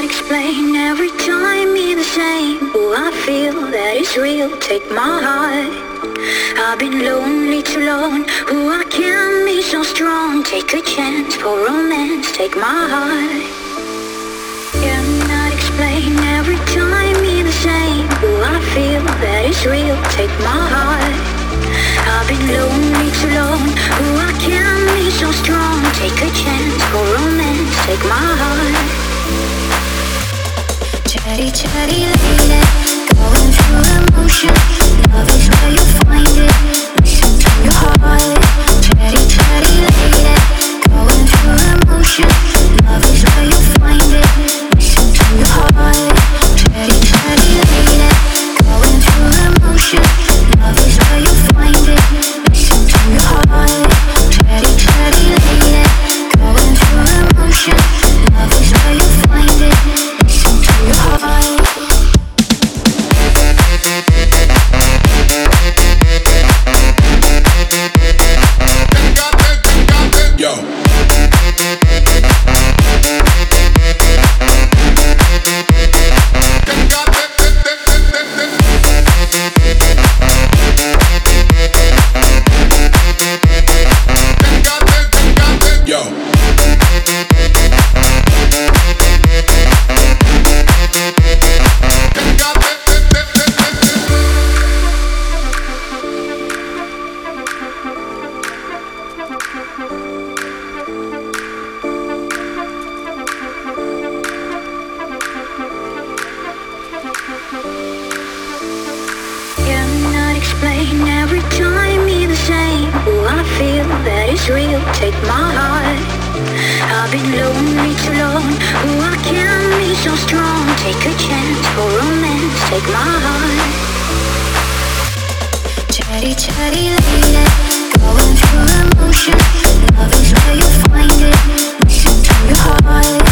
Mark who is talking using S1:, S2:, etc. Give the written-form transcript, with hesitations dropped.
S1: explain every time me the same. Oh, I feel that it's real, take my heart. I've been lonely too long. Oh, I can be so strong. Take a chance for romance, take my heart. Cannot explain every time me the same. Oh, I feel that it's real, take my heart. I've been lonely too long. Oh, I can be so strong. Take a chance for romance, take my heart. Chatty, chatty lady, going through emotion. Love is where you find it. Listen to your heart. Chatty, chatty lady, going through emotion. Love is where you find it. Listen to your heart. Chatty, chatty lady, going through emotion. Love is where you find it. Listen to your heart. Chatty, chatty lady, going through emotion. Love is where you find it. Listen to your heart. Cannot explain every time me the same. Oh, I feel that it's real, take my heart. I've been lonely too long. Oh, I can be so strong. Take a chance for romance, take my heart. Chatty, chatty lady, going through emotion. Love is where you find it. Listen to your heart.